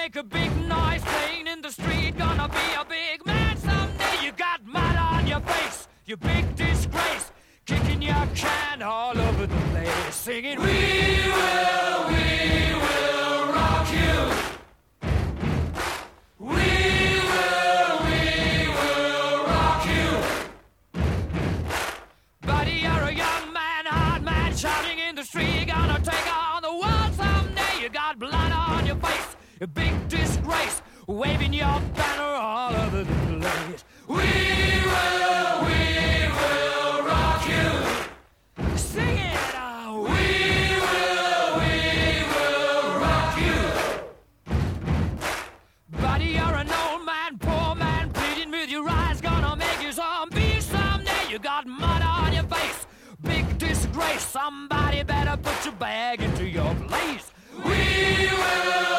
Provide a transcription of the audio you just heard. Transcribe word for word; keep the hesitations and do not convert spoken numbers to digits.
make a big noise playing in the street. Gonna be a big man someday. You got mud on your face, you big disgrace. Kicking your can all over the place, singing, we will, we will rock you. We will, we will rock you. Buddy, you're a young man, hard man, shouting in the street. You're gonna take on the world someday. You got blood on your face, a big disgrace, waving your banner all over the place. We will, we will rock you. Sing it. Oh, we will, we will rock you. Buddy, you're an old man, poor man, pleading with your eyes. Gonna make you zombie someday. You got mud on your face, big disgrace. Somebody better put your bag into your place. We will.